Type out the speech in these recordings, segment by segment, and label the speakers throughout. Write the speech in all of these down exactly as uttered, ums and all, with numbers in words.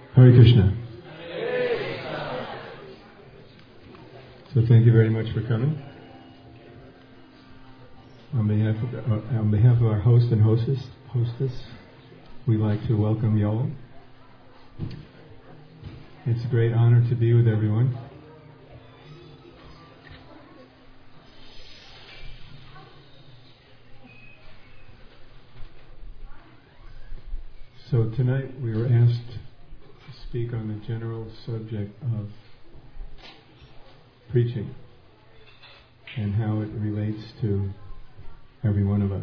Speaker 1: Hare Krishna. So thank you very much for coming. On behalf of uh, on behalf of our host and hostess, hostess, we'd like to welcome you all. It's a great honor to be with everyone. So tonight we were asked to speak on the general subject of preaching and how it relates to every one of us.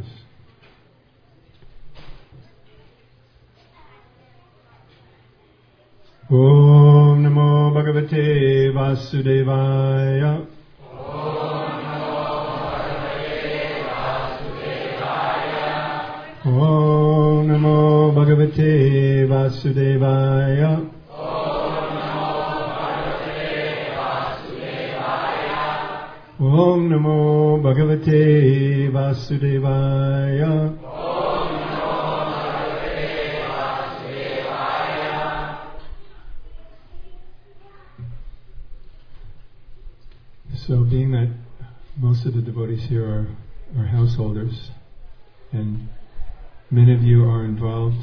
Speaker 1: Om Namo Bhagavate Vasudevaya. Om Namo Bhagavate Vasudevaya. Om Namo Bhagavate Vasudevaya. So being that most of the devotees here are, are householders, and many of you are involved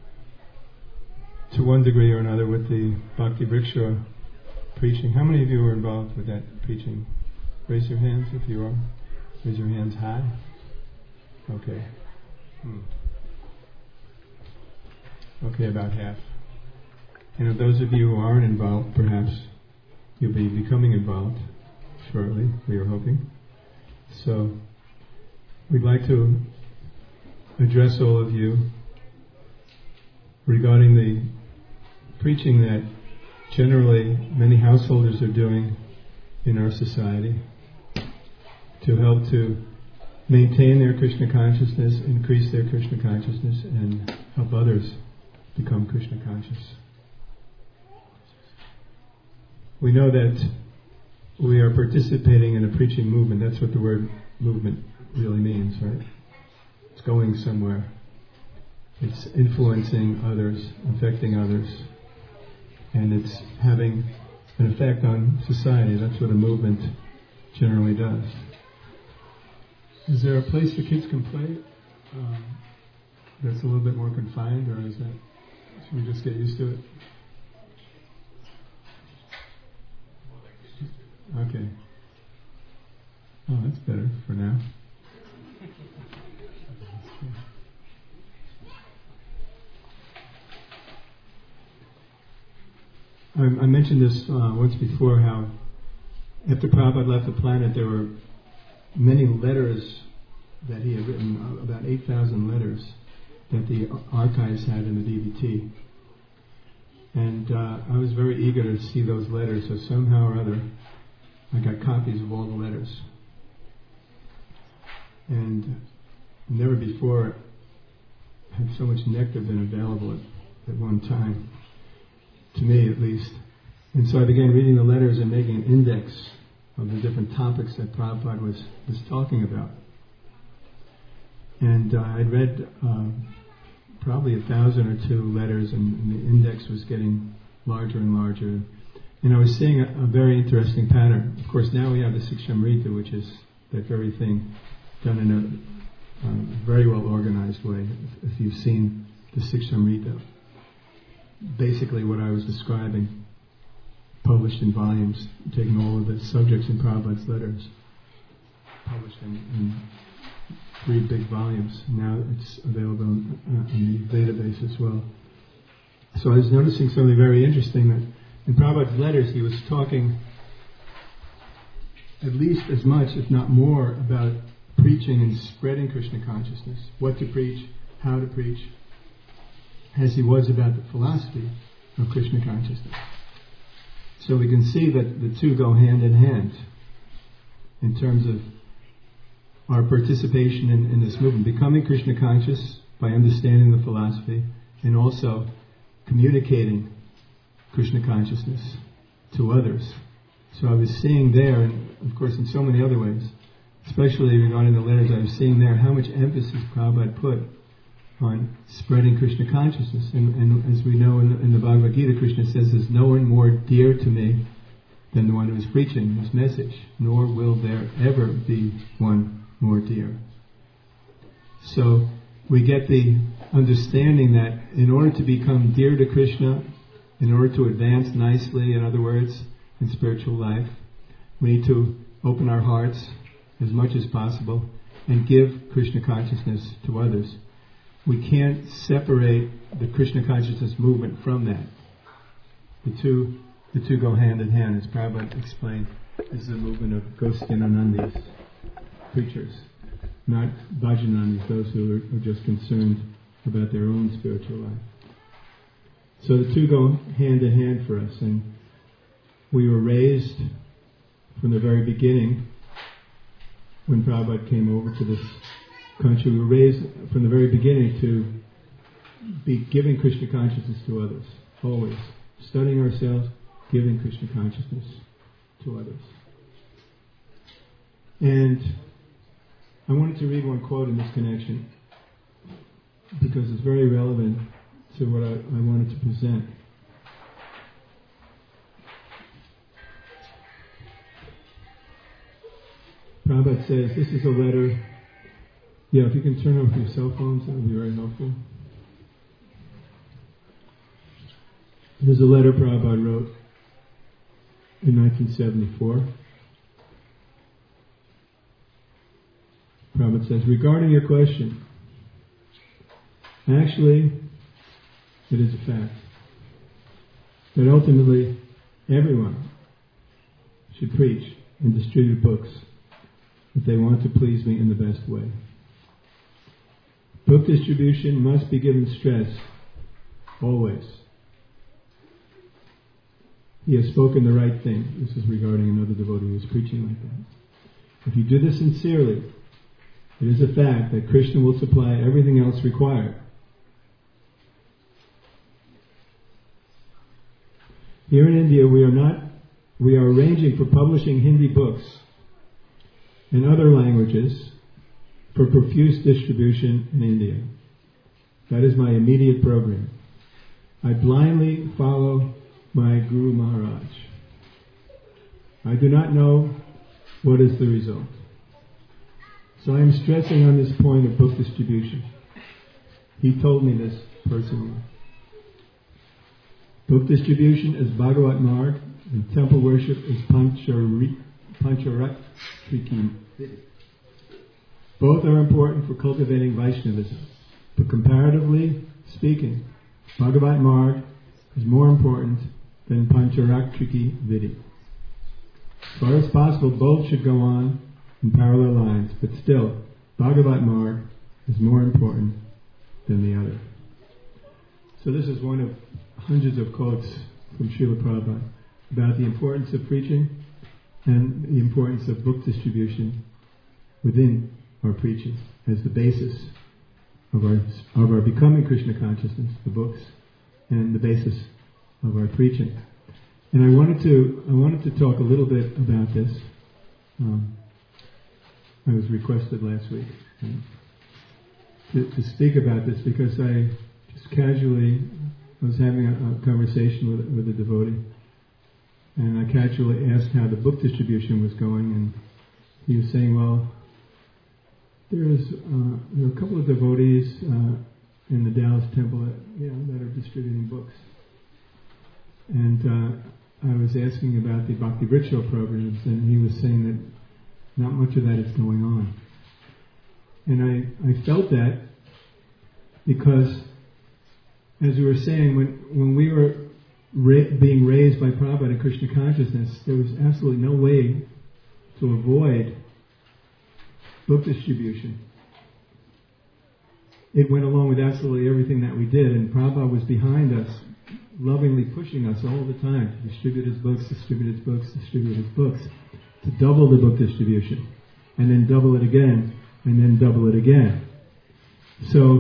Speaker 1: to one degree or another with the Bhakti Vriksha preaching. How many of you are involved with that preaching? Raise your hands if you are. Raise your hands high. Okay. Hmm. Okay, about half. And of those of you who aren't involved, perhaps you'll be becoming involved shortly, we are hoping. So, we'd like to address all of you regarding the preaching that generally many householders are doing in our society to help to maintain their Krishna consciousness, increase their Krishna consciousness, and help others become Krishna conscious. We know that we are participating in a preaching movement. That's what the word movement really means, right? It's going somewhere. It's influencing others, affecting others, and it's having an effect on society. That's what a movement generally does. Is there a place the kids can play um, that's a little bit more confined, or is that, should we just get used to it? Okay. Oh, that's better for now. I, I mentioned this uh, once before, how after Prabhupada left the planet, there were many letters that he had written, about eight thousand letters that the archives had in the D V T. And uh, I was very eager to see those letters, so somehow or other I got copies of all the letters. And never before had so much nectar been available at, at one time, to me at least. And so I began reading the letters and making an index of the different topics that Prabhupada was, was talking about. And uh, I'd read uh, probably a thousand or two letters, and, and the index was getting larger and larger. And I was seeing a, a very interesting pattern. Of course, now we have the Sikshamrita, which is that very thing done in a uh, very well organized way. If, if you've seen the Sikshamrita, basically what I was describing, published in volumes, taking all of the subjects in Prabhupada's letters, published in, in three big volumes. Now it's available in, uh, in the database as well. So I was noticing something very interesting, that in Prabhupada's letters he was talking at least as much, if not more, about preaching and spreading Krishna consciousness, what to preach, how to preach, as he was about the philosophy of Krishna consciousness. So we can see that the two go hand in hand in terms of our participation in, in this movement, becoming Krishna conscious by understanding the philosophy, and also communicating Krishna consciousness to others. So I was seeing there, and of course in so many other ways, especially regarding the letters, I was seeing there how much emphasis Prabhupada put on spreading Krishna consciousness. And, and as we know in the, in the Bhagavad Gita, Krishna says, there's no one more dear to me than the one who is preaching his message, nor will there ever be one more dear. So we get the understanding that in order to become dear to Krishna, in order to advance nicely, in other words, in spiritual life, we need to open our hearts as much as possible and give Krishna consciousness to others. We can't separate the Krishna consciousness movement from that. The two, the two go hand in hand, as Prabhupada explained. This is a movement of Gostinanandis, preachers, not Bhajanandis, those who are, are just concerned about their own spiritual life. So the two go hand in hand for us, and we were raised from the very beginning. When Prabhupada came over to this country, we were raised from the very beginning to be giving Krishna consciousness to others, always. Studying ourselves, giving Krishna consciousness to others. And I wanted to read one quote in this connection, because it's very relevant to what I, I wanted to present. Prabhupada says, this is a letter. Yeah, if you can turn off your cell phones, that would be very helpful. There's a letter Prabhupada wrote in nineteen seventy-four. Prabhupada says, regarding your question, actually, it is a fact that ultimately everyone should preach and distribute books if they want to please me in the best way. Book distribution must be given stress, always. He has spoken the right thing. This is regarding another devotee who was preaching like that. If you do this sincerely, it is a fact that Krishna will supply everything else required. Here in India, we are not, we are arranging for publishing Hindi books in other languages for profuse distribution in India. That is my immediate program. I blindly follow my Guru Maharaj. I do not know what is the result. So I am stressing on this point of book distribution. He told me this personally. Book distribution is Bhagavat Marg, and temple worship is Panchari, Pancharat Triki. Both are important for cultivating Vaishnavism, but comparatively speaking, Bhagavat Marg is more important than Pancharatriki Vidi. As far as possible, both should go on in parallel lines, but still, Bhagavat Marg is more important than the other. So this is one of hundreds of quotes from Srila Prabhupada about the importance of preaching and the importance of book distribution within our preaching as the basis of our of our becoming Krishna consciousness, the books, and the basis of our preaching. And I wanted to I wanted to talk a little bit about this. Um, I was requested last week um, to, to speak about this because I just casually I was having a, a conversation with with a devotee, and I casually asked how the book distribution was going, and he was saying, "Well, there's uh, there are a couple of devotees uh, in the Dallas temple that you know that are distributing books." And uh, I was asking about the Bhakti Ritual programs, and he was saying that not much of that is going on. And I, I felt that because, as we were saying, when, when we were ra- being raised by Prabhupada in Krishna consciousness, there was absolutely no way to avoid book distribution. It went along with absolutely everything that we did, and Prabhupada was behind us, lovingly pushing us all the time to distribute his books, distribute his books, distribute his books, to double the book distribution, and then double it again, and then double it again. So,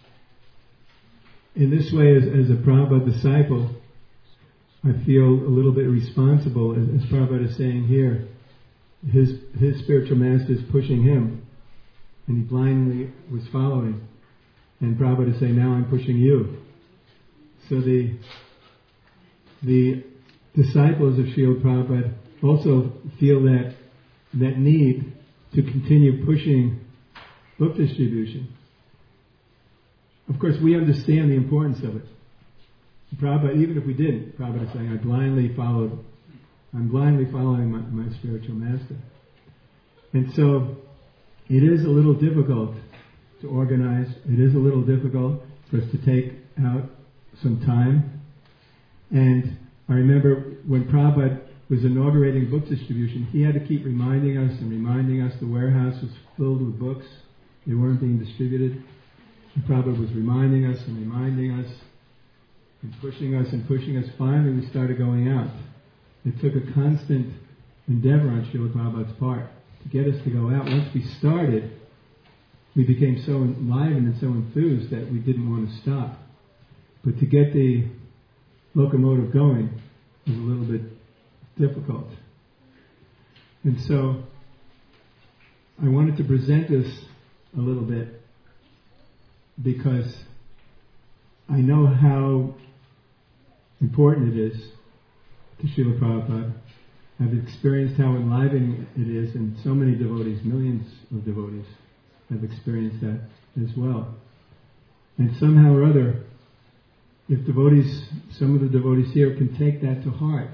Speaker 1: in this way, as, as a Prabhupada disciple, I feel a little bit responsible, as, as Prabhupada is saying here. His his spiritual master is pushing him, and he blindly was following. and Prabhupada to say, now I'm pushing you. So the the disciples of Srila Prabhupada also feel that that need to continue pushing book distribution. Of course, we understand the importance of it. Prabhupada, even if we didn't, Prabhupada is saying, I blindly followed, I'm blindly following my, my spiritual master. And so, it is a little difficult to organize. It is a little difficult for us to take out some time. And I remember when Prabhupada was inaugurating book distribution, he had to keep reminding us and reminding us the warehouse was filled with books. They weren't being distributed. And Prabhupada was reminding us and reminding us and pushing us and pushing us. Finally, we started going out. It took a constant endeavor on Srila Prabhupada's part to get us to go out. Once we started, we became so enlivened and so enthused that we didn't want to stop. But to get the locomotive going was a little bit difficult. And so I wanted to present this a little bit because I know how important it is to Srila Prabhupada. I've experienced how enlivening it is, and so many devotees, millions of devotees, have experienced that as well. And somehow or other, if devotees, some of the devotees here can take that to heart,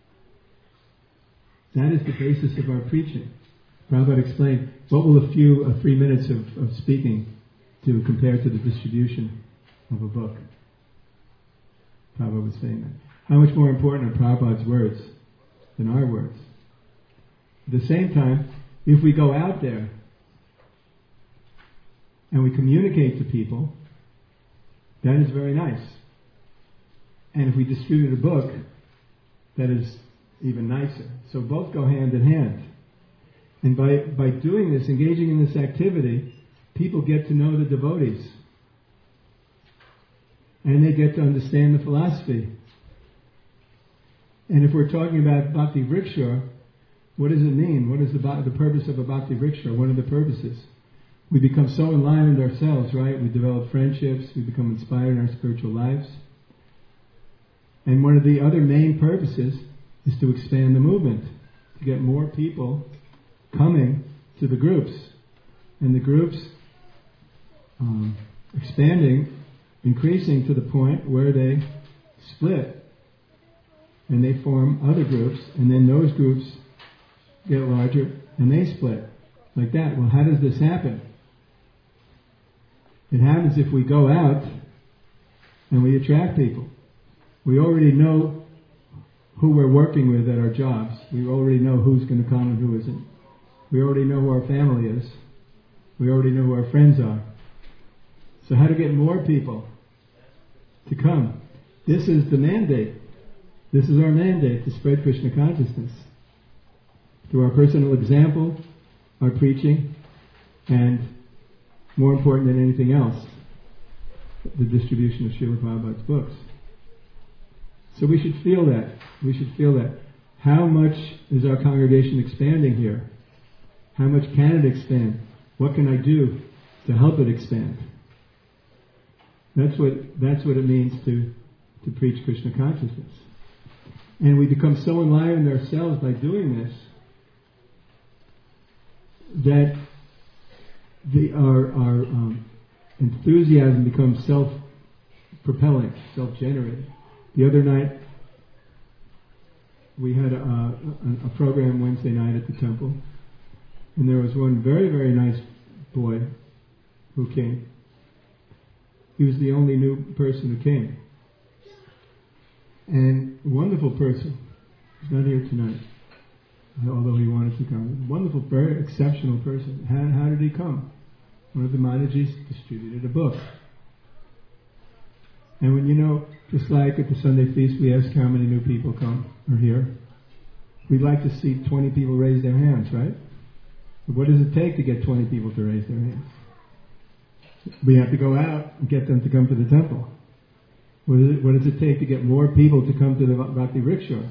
Speaker 1: that is the basis of our preaching. Prabhupada explained, what will a few, uh, three minutes of, of speaking do compared to the distribution of a book? Prabhupada was saying that. How much more important are Prabhupada's words than our words? At the same time, if we go out there and we communicate to people, that is very nice. And if we distribute a book, that is even nicer. So both go hand in hand. And by, by doing this, engaging in this activity, people get to know the devotees. And they get to understand the philosophy. And if we're talking about Bhakti Vriksha, what does it mean? What is the, the purpose of a Bhakti Vriksha? What are the purposes? We become so enlivened ourselves, right? We develop friendships, we become inspired in our spiritual lives. And one of the other main purposes is to expand the movement, to get more people coming to the groups. And the groups um, expanding, increasing to the point where they split. And they form other groups, and then those groups get larger, and they split. Like that. Well, how does this happen? It happens if we go out and we attract people. We already know who we're working with at our jobs. We already know who's going to come and who isn't. We already know who our family is. We already know who our friends are. So how to get more people to come? This is the mandate. This is our mandate, to spread Krishna consciousness. Through our personal example, our preaching, and more important than anything else, the distribution of Srila Prabhupada's books. So we should feel that. We should feel that. How much is our congregation expanding here? How much can it expand? What can I do to help it expand? That's what that's what it means to, to preach Krishna consciousness. And we become so enlivened ourselves by doing this that the, our, our um, enthusiasm becomes self-propelling, self-generating. The other night, we had a, a, a program Wednesday night at the temple, and there was one very, very nice boy who came. He was the only new person who came. And a wonderful person. He's not here tonight, although he wanted to come. Wonderful, very exceptional person. How, how did he come? One of the Mahajis distributed a book. And when you know, just like at the Sunday feast, we ask how many new people come or here. We'd like to see twenty people raise their hands, right? But what does it take to get twenty people to raise their hands? We have to go out and get them to come to the temple. What does it, what does it take to get more people to come to the Bhakti Vriksha?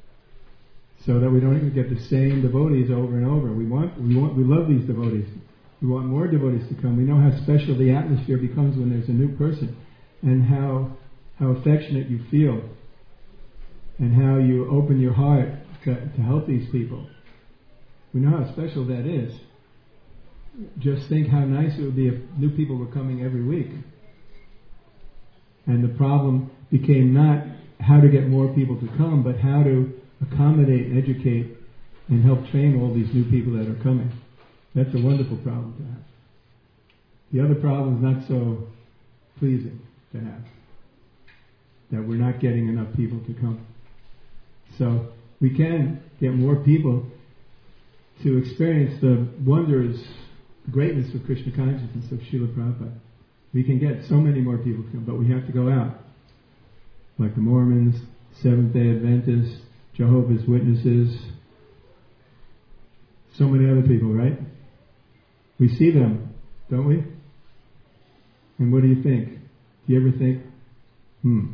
Speaker 1: So that we don't even get the same devotees over and over. We want, we want, we love these devotees. We want more devotees to come. We know how special the atmosphere becomes when there's a new person, and how how affectionate you feel, and how you open your heart to, to help these people. We know how special that is. Just think how nice it would be if new people were coming every week. And the problem became not how to get more people to come, but how to accommodate and educate and help train all these new people that are coming. That's a wonderful problem to have. The other problem is not so pleasing to have, that we're not getting enough people to come. So we can get more people to experience the wonders, the greatness of Krishna consciousness of Srila Prabhupada. We can get so many more people to come, but we have to go out. Like the Mormons, Seventh-day Adventists, Jehovah's Witnesses, so many other people, right? We see them, don't we? And what do you think? Do you ever think, hmm,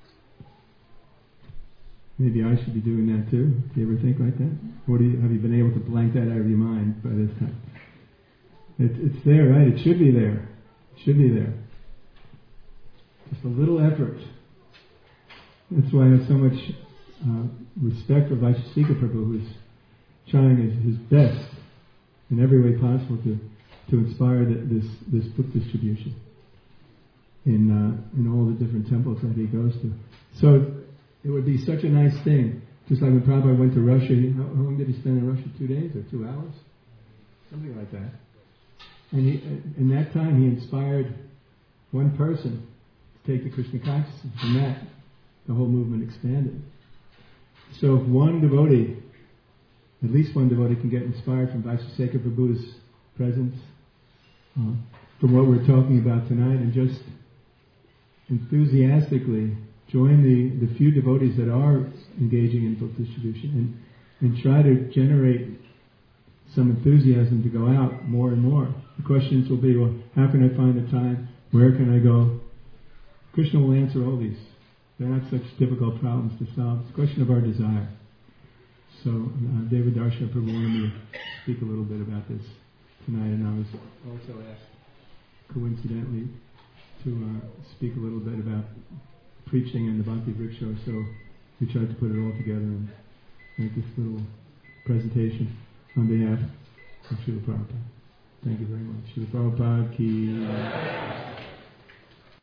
Speaker 1: maybe I should be doing that too? Do you ever think like that? Or do you, have you been able to blank that out of your mind by this time? It, it's there, right? It should be there. It should be there. Just a little effort. That's why I have so much uh, respect for Vaisheshika Prabhu, who's trying his, his best in every way possible to, to inspire the, this this book distribution in uh, in all the different temples that he goes to. So it would be such a nice thing. Just like when Prabhupada went to Russia, he, how, how long did he spend in Russia? Two days or two hours? Something like that. And he, in that time he inspired one person to take the Krishna consciousness. From that, the whole movement expanded. So if one devotee, at least one devotee, can get inspired from Vaisheshika Prabhu's presence, uh, from what we're talking about tonight, and just enthusiastically join the, the few devotees that are engaging in book distribution, and, and try to generate some enthusiasm to go out more and more. The questions will be, well, how can I find the time? Where can I go? Krishna will answer all these. They're not such difficult problems to solve. It's a question of our desire. So, uh, David Darshan Prabhu wanted me to speak a little bit about this tonight, and I was also asked, coincidentally, to uh, speak a little bit about preaching in the Bhakti Vriksha. So we tried to put it all together and make this little presentation on behalf of Srila Prabhupada. Thank you very much. Srila Prabhupada ki...